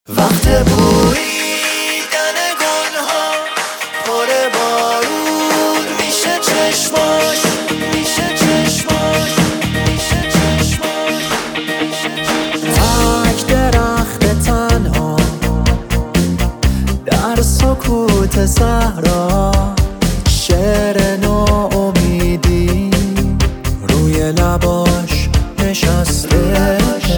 وقت بویدن گلها پر بارون میشه چشماش تک درخت تنها در سکوت صحرا، شعر ناامیدی روی لباش نشسته.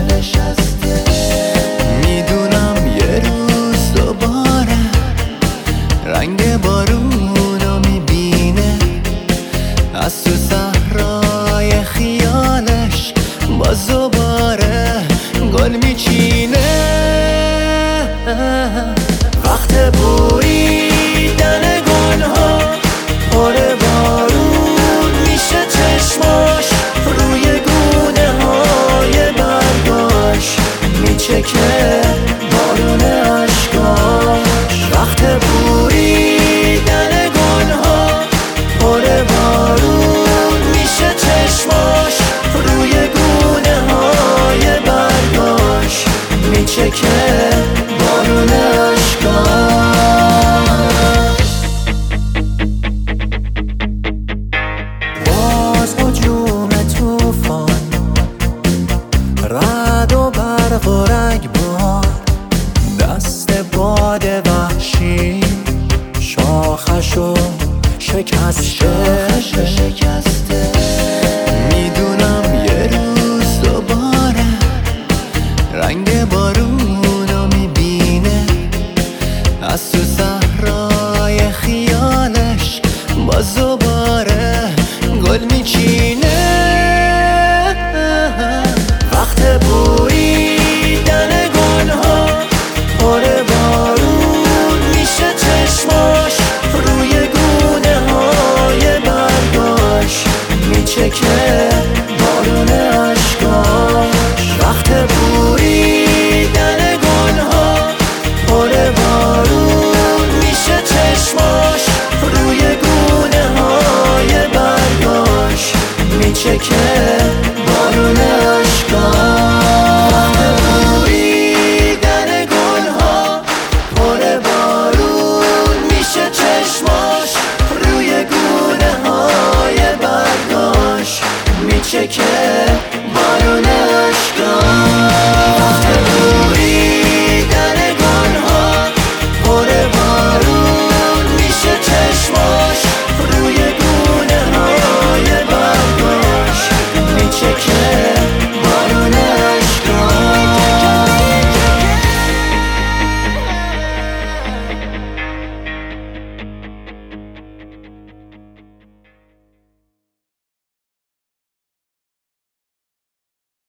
میدونم یه روز دوباره رنگ بارونو میبینه، از تو صحرای خیالش باز دوباره گل میچینه. وقت بویدن گلها پر بارون میشه چشماش، روی گونه های برگاش میچکه بارون عشقاش. وقت بویدن گلها پر بارون میشه چشماش، روی گونه های برگاش میچکه بارون عشقاش.